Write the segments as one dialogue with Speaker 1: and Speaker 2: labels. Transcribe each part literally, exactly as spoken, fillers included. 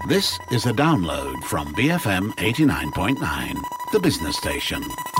Speaker 1: This is a download from B F M eighty-nine point nine, the business station.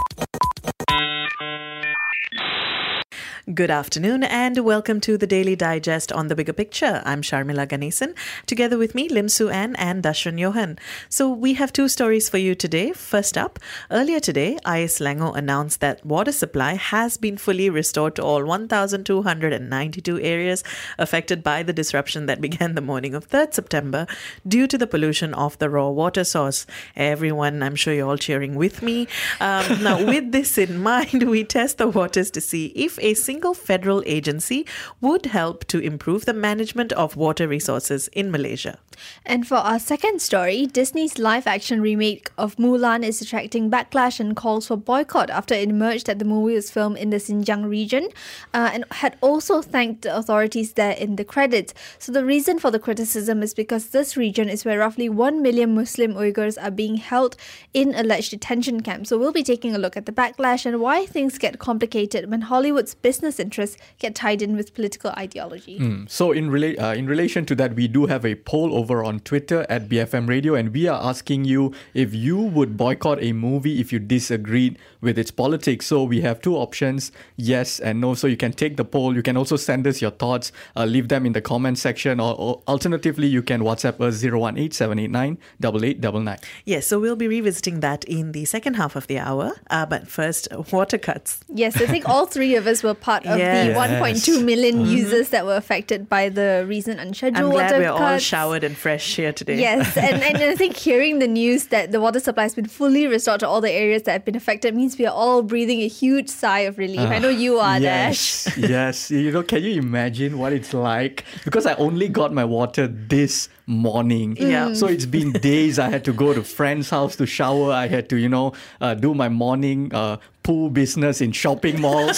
Speaker 2: Good afternoon and welcome to the Daily Digest on The Bigger Picture. I'm Sharmila Ganesan. Together with me, Lim Su Ann and Dashran Johan. So we have two stories for you today. First up, earlier today, I A S Selangor announced that water supply has been fully restored to all one thousand two hundred ninety-two areas affected by the disruption that began the morning of third September due to the pollution of the raw water source. Everyone, I'm sure you're all cheering with me. Um, now, with this in mind, we test the waters to see if a single single federal agency would help to improve the management of water resources in Malaysia.
Speaker 3: And for our second story, Disney's live-action remake of Mulan is attracting backlash and calls for boycott after it emerged that the movie was filmed in the Xinjiang region uh, and had also thanked the authorities there in the credits. So the reason for the criticism is because this region is where roughly one million Muslim Uyghurs are being held in alleged detention camps. So we'll be taking a look at the backlash and why things get complicated when Hollywood's business interests get tied in with political ideology.
Speaker 4: Mm. So in rela- uh, in relation to that, we do have a poll over on Twitter at B F M Radio, and we are asking you if you would boycott a movie if you disagreed with its politics. So we have two options, yes and no. So you can take the poll. You can also send us your thoughts, uh, leave them in the comment section, or, or alternatively, you can WhatsApp us zero one eight seven eight nine eight eight nine nine.
Speaker 2: Yes, so we'll be revisiting that in the second half of the hour. Uh, but first, water cuts.
Speaker 3: Yes, I think all three of us were part of
Speaker 2: Yes.
Speaker 3: the one point two million
Speaker 2: Mm-hmm.
Speaker 3: users that were affected by the recent unscheduled
Speaker 2: I'm glad
Speaker 3: water
Speaker 2: we're all
Speaker 3: cuts.
Speaker 2: showered and fresh here today.
Speaker 3: Yes, and, and I think hearing the news that the water supply has been fully restored to all the areas that have been affected means we are all breathing a huge sigh of relief. I know you are,
Speaker 4: yes,
Speaker 3: Dash.
Speaker 4: Yes, you know, can you imagine what it's like? Because I only got my water this morning.
Speaker 2: Yeah.
Speaker 4: So it's been days. I had to go to friend's house to shower. I had to, you know, uh, do my morning uh, pool business in shopping malls.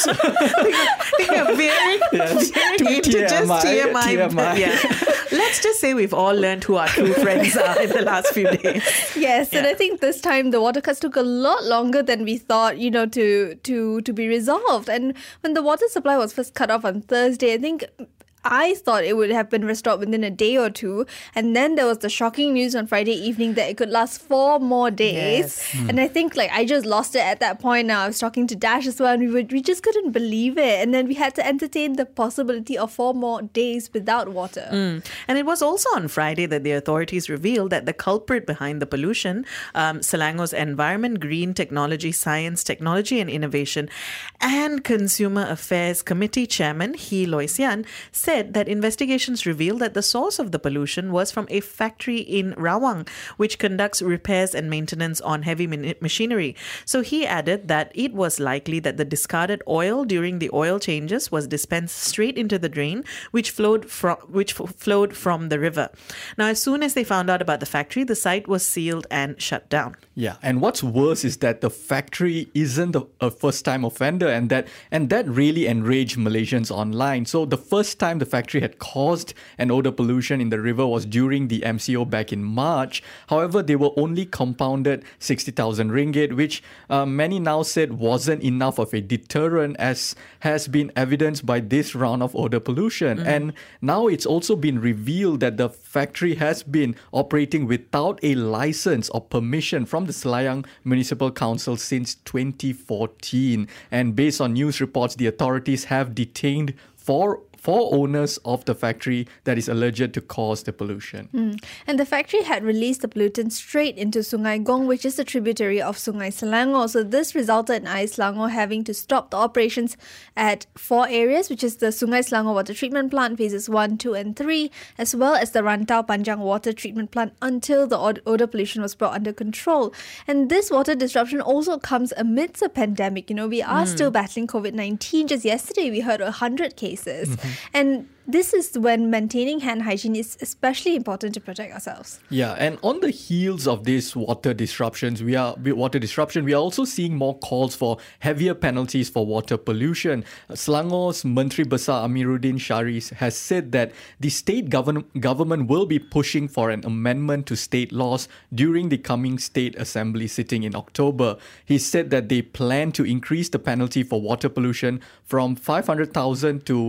Speaker 2: very,
Speaker 4: Yes.
Speaker 2: very into just
Speaker 4: T M I,
Speaker 2: T M I.
Speaker 4: T M I.
Speaker 2: Yeah. Let's just say we've all learned who our true friends are in the last few days.
Speaker 3: Yes, and
Speaker 2: Yeah.
Speaker 3: I think this time the water cuts took a lot longer than we thought, you know, to to to be resolved. And when the water supply was first cut off on Thursday, I think I thought it would have been restored within a day or two. And then there was the shocking news on Friday evening that it could last four more days.
Speaker 2: Yes.
Speaker 3: And I think like I just lost it at that point. Now I was talking to Dash as well, and we would, we just couldn't believe it. And then we had to entertain the possibility of four more days without water.
Speaker 2: Mm. And it was also on Friday that the authorities revealed that the culprit behind the pollution, um, Selangor's Environment, Green Technology, Science, Technology and Innovation and Consumer Affairs Committee Chairman He Loy Sian said that investigations revealed that the source of the pollution was from a factory in Rawang, which conducts repairs and maintenance on heavy min- machinery. So he added that it was likely that the discarded oil during the oil changes was dispensed straight into the drain, which flowed from which f- flowed from the river. Now, as soon as they found out about the factory, the site was sealed and shut down.
Speaker 4: Yeah, and what's worse is that the factory isn't a, a first-time offender, and that and that really enraged Malaysians online. So the first time the factory had caused an odor pollution in the river was during the M C O back in March. However, they were only compounded sixty thousand ringgit, which uh, many now said wasn't enough of a deterrent, as has been evidenced by this round of odor pollution. Mm. And now it's also been revealed that the factory has been operating without a license or permission from the Selayang Municipal Council since twenty fourteen. And based on news reports, the authorities have detained four four owners of the factory that is alleged to cause the pollution.
Speaker 3: Mm. And the factory had released the pollutant straight into Sungai Gong, which is a tributary of Sungai Selangor. So this resulted in A I A S Selangor having to stop the operations at four areas, which is the Sungai Selangor Water Treatment Plant, phases one, two and three, as well as the Rantau Panjang Water Treatment Plant until the od- odor pollution was brought under control. And this water disruption also comes amidst a pandemic. You know, we are mm. still battling COVID nineteen. Just yesterday, we heard one hundred cases. Mm-hmm. And this is when maintaining hand hygiene is especially important to protect ourselves.
Speaker 4: Yeah, and on the heels of these water disruptions, we are water disruption, we are also seeing more calls for heavier penalties for water pollution. Selangor's Menteri Besar Amiruddin Sharis has said that the state govern- government will be pushing for an amendment to state laws during the coming state assembly sitting in October. He said that they plan to increase the penalty for water pollution from five hundred thousand to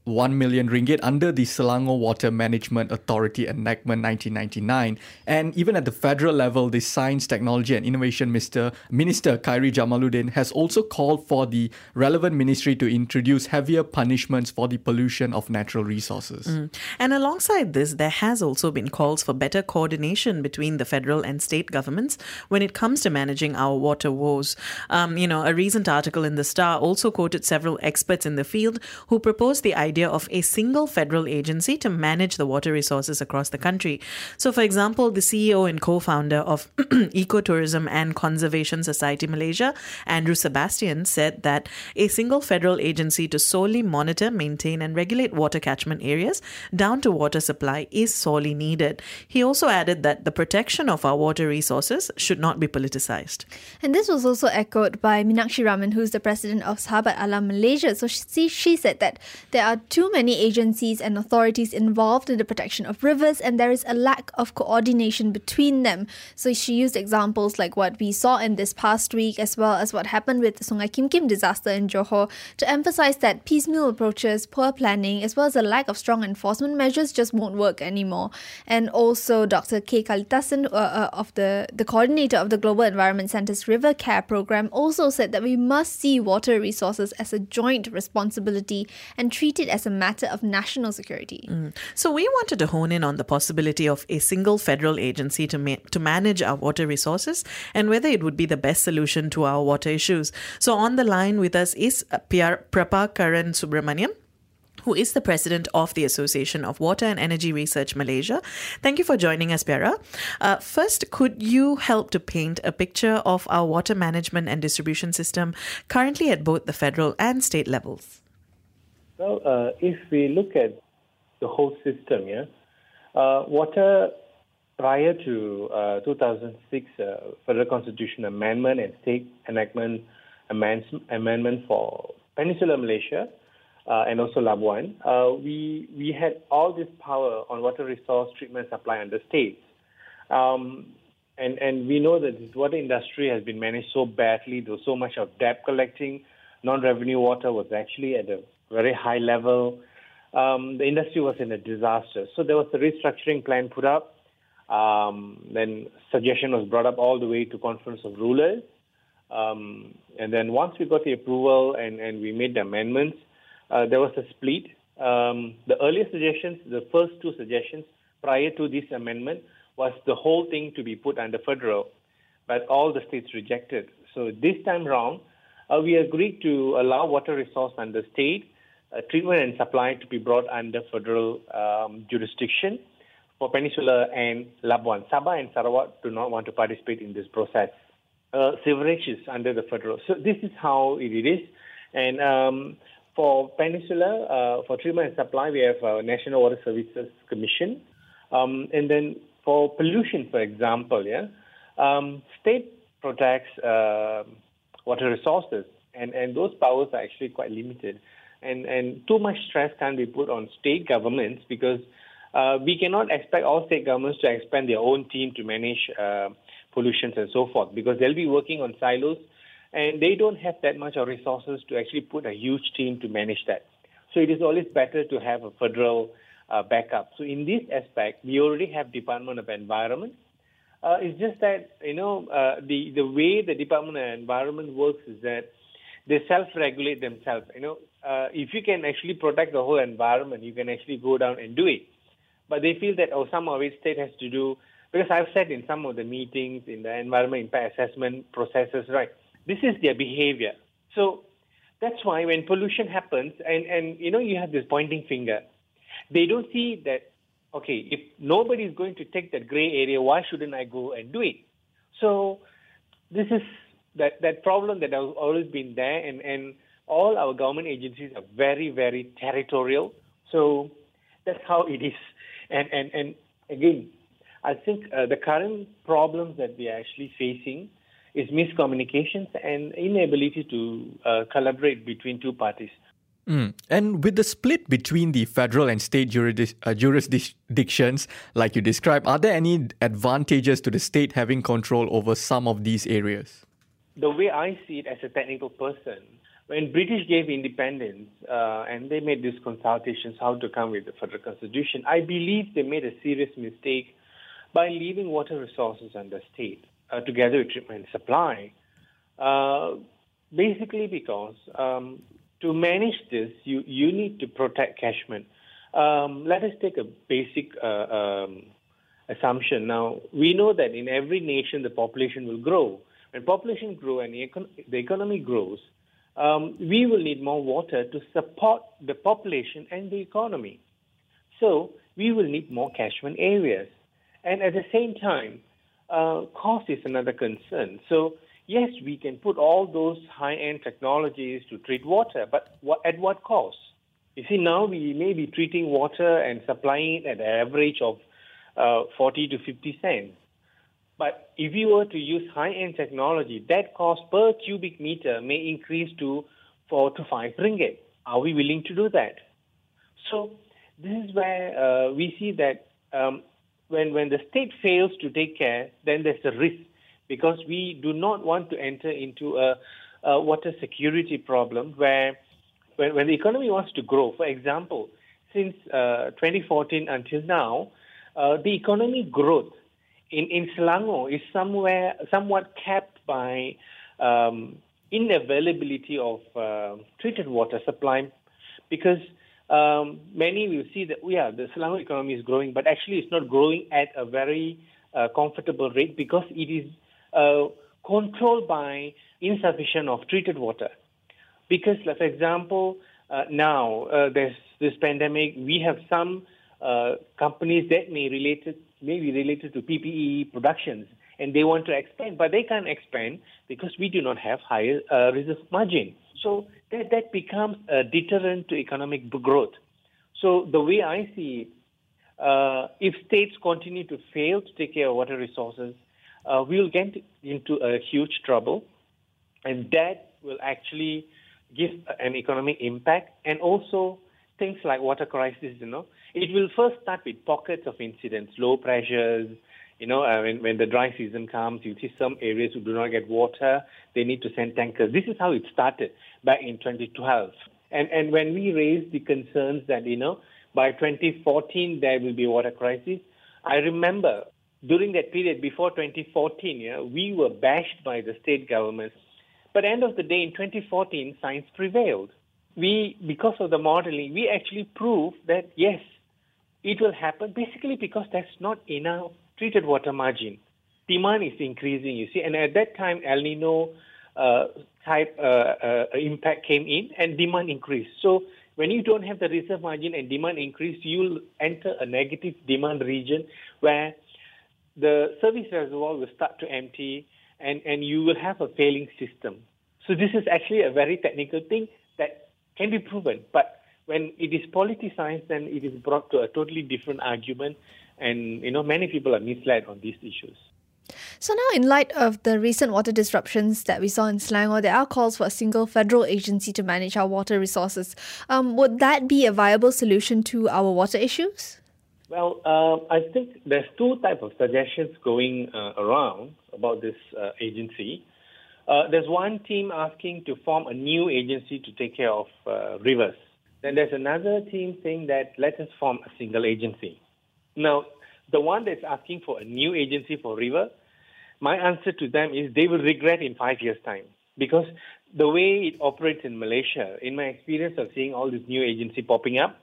Speaker 4: one million ringgit under the Selangor Water Management Authority Enactment nineteen ninety-nine. And even at the federal level, the Science, Technology and Innovation Minister, Minister Khairi Jamaluddin has also called for the relevant ministry to introduce heavier punishments for the pollution of natural resources.
Speaker 2: Mm. And alongside this, there has also been calls for better coordination between the federal and state governments when it comes to managing our water woes. Um, you know, a recent article in The Star also quoted several experts in the field who proposed the idea of a single federal agency to manage the water resources across the country. So, for example, the C E O and co-founder of Ecotourism and Conservation Society Malaysia, Andrew Sebastian, said that a single federal agency to solely monitor, maintain and regulate water catchment areas down to water supply is sorely needed. He also added that the protection of our water resources should not be politicized.
Speaker 3: And this was also echoed by Meenakshi Raman, who's the president of Sahabat Alam Malaysia. So she, she said that there are too many agencies and authorities involved in the protection of rivers, and there is a lack of coordination between them. So she used examples like what we saw in this past week, as well as what happened with the Sungai Kim Kim disaster in Johor, to emphasize that piecemeal approaches, poor planning, as well as a lack of strong enforcement measures just won't work anymore. And also Doctor K. Kalitasan, uh, uh, of the, the coordinator of the Global Environment Centre's River Care program, also said that we must see water resources as a joint responsibility and treat it as a matter of national security.
Speaker 2: Mm. So we wanted to hone in on the possibility of a single federal agency to ma- to manage our water resources and whether it would be the best solution to our water issues. So on the line with us is Prabhakaran Subramaniam, who is the president of the Association of Water and Energy Research Malaysia. Thank you for joining us, Piara. Uh, first, could you help to paint a picture of our water management and distribution system currently at both the federal and state levels?
Speaker 5: Well, uh, if we look at the whole system, yeah, uh, water prior to uh, two thousand six uh, Federal Constitution Amendment and State Enactment amend- Amendment for Peninsular Malaysia, Uh, and also Labuan, uh, we we had all this power on water resource treatment supply under states. Um, and, and we know that this water industry has been managed so badly. There was so much of debt collecting. Non-revenue water was actually at a very high level. Um, the industry was in a disaster. So there was a restructuring plan put up. Um, then suggestion was brought up all the way to Conference of Rulers. Um, and then once we got the approval and, and we made the amendments, Uh, there was a split. Um, the earlier suggestions, the first two suggestions prior to this amendment, was the whole thing to be put under federal, but all the states rejected. So this time round, uh, we agreed to allow water resource under state, uh, treatment and supply to be brought under federal um, jurisdiction for Peninsula and Labuan. Sabah and Sarawak do not want to participate in this process. Uh, sewerage is under the federal. So this is how it is. And um, For Peninsula, uh, for treatment and supply, we have uh, National Water Services Commission. Um, and then for pollution, for example, yeah, um, state protects uh, water resources, and, and those powers are actually quite limited. And, and too much stress can be put on state governments because uh, we cannot expect all state governments to expand their own team to manage uh, pollutions and so forth, because they'll be working on silos. And they don't have that much of resources to actually put a huge team to manage that. So it is always better to have a federal uh, backup. So in this aspect, we already have Department of Environment. Uh, it's just that, you know, uh, the, the way the Department of Environment works is that they self-regulate themselves. You know, uh, if you can actually protect the whole environment, you can actually go down and do it. But they feel that, oh, some of it state has to do, because I've said in some of the meetings, in the environment impact assessment processes, right, this is their behavior. So that's why when pollution happens, and, and you know, you have this pointing finger, they don't see that, okay, if nobody is going to take that gray area, why shouldn't I go and do it? So this is that, that problem that has always been there, and, and all our government agencies are very, very territorial. So that's how it is. And, and, and again, I think uh, the current problems that we are actually facing is miscommunications and inability to uh, collaborate between two parties.
Speaker 4: Mm. And with the split between the federal and state jurisdic- uh, jurisdictions, like you described, are there any advantages to the state having control over some of these areas?
Speaker 5: The way I see it as a technical person, when British gave independence uh, and they made these consultations how to come with the federal constitution, I believe they made a serious mistake by leaving water resources under state uh, together with treatment and supply. Uh, basically because um, to manage this, you, you need to protect catchment. Um, let us take a basic uh, um, assumption. Now, we know that in every nation, the population will grow. When population grows and the, econ- the economy grows, um, we will need more water to support the population and the economy. So we will need more catchment areas. And at the same time, uh, cost is another concern. So yes, we can put all those high-end technologies to treat water, but what, at what cost? You see, now we may be treating water and supplying it at an average of uh, forty to fifty cents. But if you were to use high-end technology, that cost per cubic meter may increase to four to five ringgit. Are we willing to do that? So this is where uh, we see that um, when, when the state fails to take care, then there's a risk, because we do not want to enter into a, a water security problem where when, when the economy wants to grow. For example, since uh, twenty fourteen until now, uh, the economic growth in, in Selangor is somewhere somewhat capped by um, inavailability of uh, treated water supply, because um, many will see that, yeah, the Selangor economy is growing, but actually it's not growing at a very uh, comfortable rate because it is Uh, controlled by insufficient of treated water. Because, like, for example, uh, now uh, there's this pandemic, we have some uh, companies that may related may be related to P P E productions, and they want to expand, but they can't expand because we do not have higher uh, reserve margin. So that that becomes a deterrent to economic growth. So the way I see it, uh, if states continue to fail to take care of water resources, Uh, we'll get into a huge trouble, and that will actually give an economic impact. And also things like water crisis, you know, it will first start with pockets of incidents, low pressures. You know, uh, when, when the dry season comes, you see some areas who do not get water, they need to send tankers. This is how it started back in twenty twelve. And, and when we raised the concerns that, you know, by twenty fourteen there will be a water crisis, I remember during that period before twenty fourteen, yeah, we were bashed by the state governments. But at the end of the day, in twenty fourteen, science prevailed. We, because of the modeling, we actually proved that, yes, it will happen basically because there's not enough treated water margin. Demand is increasing, you see. And at that time, El Nino uh, type uh, uh, impact came in and demand increased. So when you don't have the reserve margin and demand increase, you'll enter a negative demand region where the service reservoir will start to empty, and, and you will have a failing system. So this is actually a very technical thing that can be proven. But when it is politicized, then it is brought to a totally different argument, and you know many people are misled on these issues.
Speaker 3: So now, in light of the recent water disruptions that we saw in Selangor, there are calls for a single federal agency to manage our water resources. Um, would that be a viable solution to our water issues?
Speaker 5: Well, uh, I think there's two types of suggestions going uh, around about this uh, agency. Uh, there's one team asking to form a new agency to take care of uh, rivers. Then there's another team saying that let us form a single agency. Now, the one that's asking for a new agency for river, my answer to them is they will regret in five years' time. Because the way it operates in Malaysia, in my experience of seeing all this new agency popping up,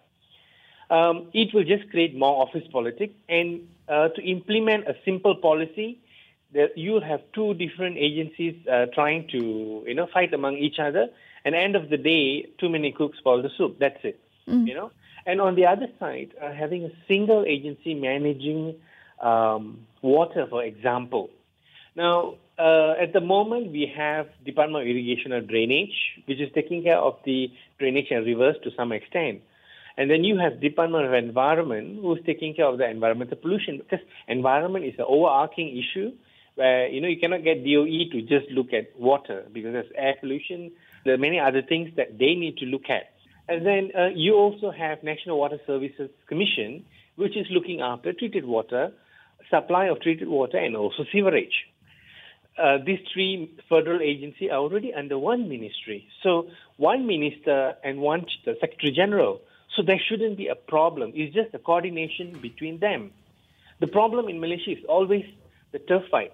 Speaker 5: Um, it will just create more office politics. And uh, to implement a simple policy, that you'll have two different agencies uh, trying to, you know, fight among each other. And at the end of the day, too many cooks spoil the soup. That's it, mm. you know. And on the other side, uh, having a single agency managing um, water, for example. Now, uh, at the moment, we have Department of Irrigation and Drainage, which is taking care of the drainage and rivers to some extent. And then you have Department of Environment, who's taking care of the environmental pollution, because environment is an overarching issue where, you know, you cannot get D O E to just look at water because there's air pollution. There are many other things that they need to look at. And then uh, you also have National Water Services Commission, which is looking after treated water, supply of treated water, and also sewerage. uh, these three federal agencies are already under one ministry. So one minister and one secretary general. So there shouldn't be a problem. It's just a coordination between them. The problem in Malaysia is always the turf fight.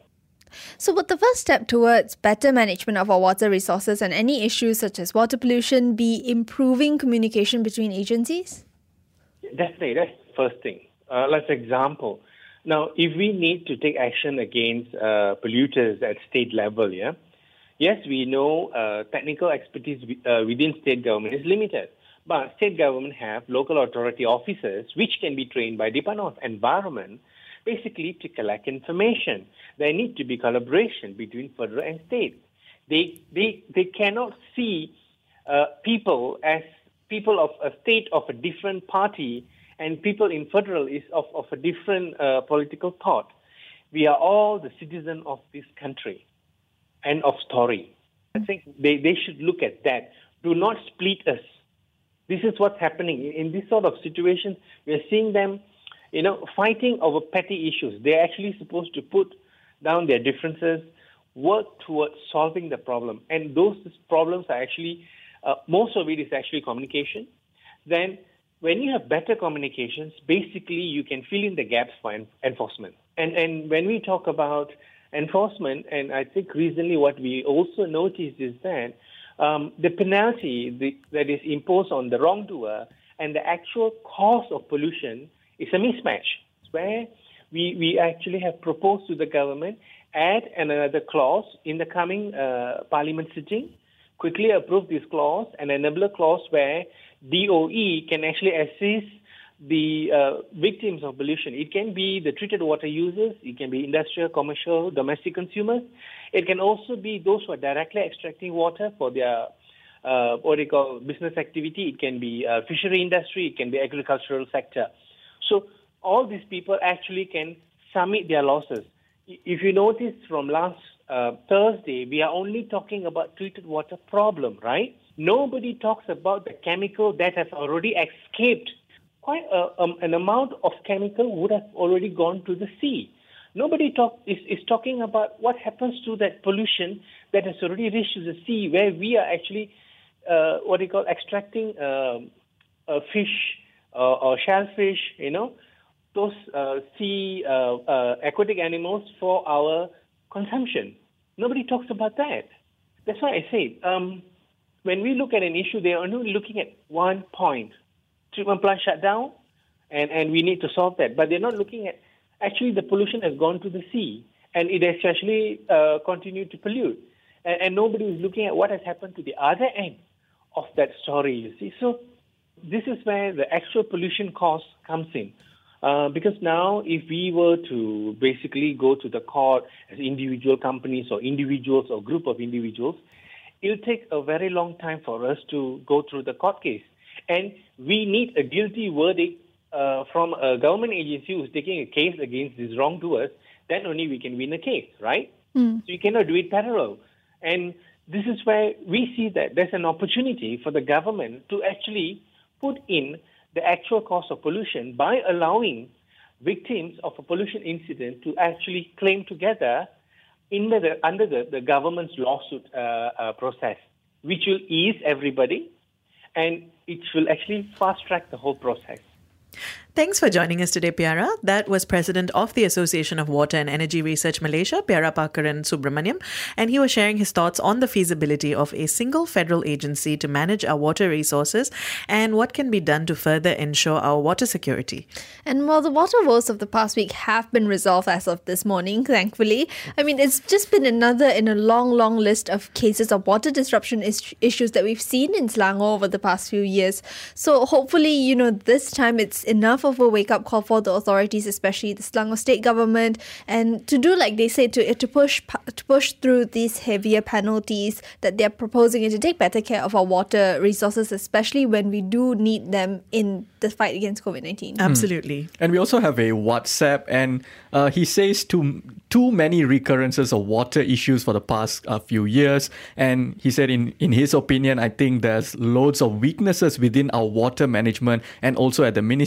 Speaker 3: So would the first step towards better management of our water resources and any issues such as water pollution be improving communication between agencies?
Speaker 5: Definitely, that's the first thing. Uh, let's example. Now, if we need to take action against uh, polluters at state level, yeah, yes, we know uh, technical expertise uh, within state government is limited. But state government have local authority officers which can be trained by Department of Environment basically to collect information. There need to be collaboration between federal and state. They they they cannot see uh, people as people of a state of a different party and people in federal is of, of a different uh, political thought. We are all the citizens of this country. End of story. I think they, they should look at that. Do not split us. This is what's happening. In this sort of situations, we are seeing them, you know, fighting over petty issues. They're actually supposed to put down their differences, work towards solving the problem. And those problems are actually, uh, most of it is actually communication. Then when you have better communications, basically you can fill in the gaps for en- enforcement. And and when we talk about enforcement, and I think recently what we also noticed is that um, the penalty the, that is imposed on the wrongdoer and the actual cause of pollution is a mismatch, where we, we actually have proposed to the government add another clause in the coming uh, parliament sitting, quickly approve this clause, and enable a clause where D O E can actually assist the uh, victims of pollution. It can be the treated water users, it can be industrial, commercial, domestic consumers. It can also be those who are directly extracting water for their uh, what they call business activity. It can be uh, fishery industry, it can be agricultural sector. So all these people actually can submit their losses. If you notice from last uh, Thursday, we are only talking about treated water problem, right? Nobody talks about the chemical that has already escaped. Quite a, um, an amount of chemical would have already gone to the sea. Nobody talk, is, is talking about what happens to that pollution that has already reached to the sea, where we are actually, uh, what do you call, extracting uh, uh, fish uh, or shellfish, you know, those uh, sea uh, uh, aquatic animals for our consumption. Nobody talks about that. That's why I say, um, when we look at an issue, they are only looking at one point. Treatment plant shut down, and, and we need to solve that. But they're not looking at, actually the pollution has gone to the sea, and it has actually uh, continued to pollute. And, and nobody is looking at what has happened to the other end of that story, you see. So this is where the actual pollution cost comes in. Uh, because now if we were to basically go to the court as individual companies or individuals or group of individuals, it'll take a very long time for us to go through the court case. And we need a guilty verdict uh, from a government agency who's taking a case against these wrongdoers. Then only we can win a case, right? Mm. So you cannot do it parallel. And this is where we see that there's an opportunity for the government to actually put in the actual cause of pollution by allowing victims of a pollution incident to actually claim together in the, under the, the government's lawsuit uh, uh, process, which will ease everybody, and it will actually fast-track the whole process.
Speaker 2: Thanks for joining us today, Piara. That was President of the Association of Water and Energy Research Malaysia, Piara Pakaran Subramaniam, and he was sharing his thoughts on the feasibility of a single federal agency to manage our water resources and what can be done to further ensure our water security.
Speaker 3: And while the water woes of the past week have been resolved as of this morning, thankfully, I mean, it's just been another in a long, long list of cases of water disruption is- issues that we've seen in Selangor over the past few years. So hopefully, you know, this time it's enough of a wake-up call for the authorities, especially the Selangor state government, and to do like they say, to to push to push through these heavier penalties that they're proposing and to take better care of our water resources, especially when we do need them in the fight against COVID nineteen.
Speaker 2: Absolutely.
Speaker 4: Mm. And we also have a WhatsApp, and uh, he says too, too many recurrences of water issues for the past uh, few years. And he said, in, in his opinion, I think there's loads of weaknesses within our water management and also at the ministry level.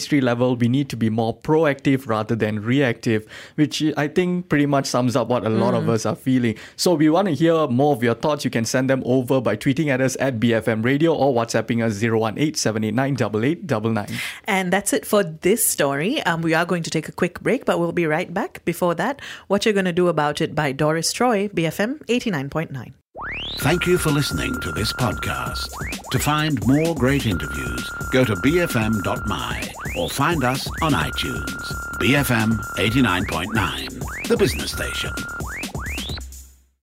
Speaker 4: level, we need to be more proactive rather than reactive, which I think pretty much sums up what a lot of us are feeling. So we want to hear more of your thoughts. You can send them over by tweeting at us at B F M Radio or WhatsApping us zero one eight seven eight nine eight eight nine nine.
Speaker 2: And that's it for this story. Um, we are going to take a quick break, but we'll be right back. Before that, What You're Gonna Do About It by Doris Troy, B F M eighty-nine point nine.
Speaker 1: Thank you for listening to this podcast. To find more great interviews, go to b f m dot m y or find us on iTunes. B F M eighty-nine point nine, the business station.